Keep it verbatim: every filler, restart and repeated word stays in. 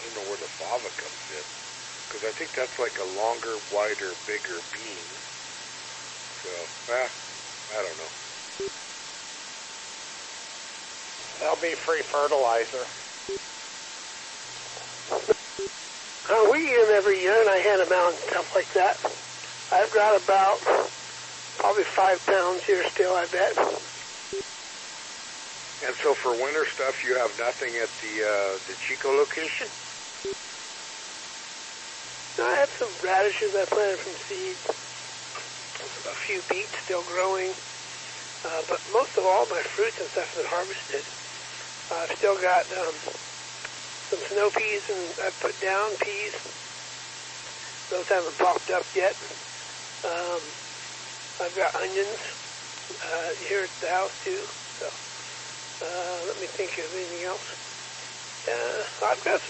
don't know where the fava comes in. Because I think that's like a longer, wider, bigger bean. So, ah, I don't know. That'll be free fertilizer. Uh, we eat them every year, and I hand them out and stuff like that. I've got about probably five pounds here still, I bet. And so for winter stuff, you have nothing at the uh, the Chico location? I have some radishes I planted from seed, a few beets still growing, uh, but most of all my fruits and stuff have been harvested. Uh, I've still got um, some snow peas and I've put down peas. Those haven't popped up yet. Um, I've got onions uh, here at the house too. So uh, let me think of anything else. Uh, I've got some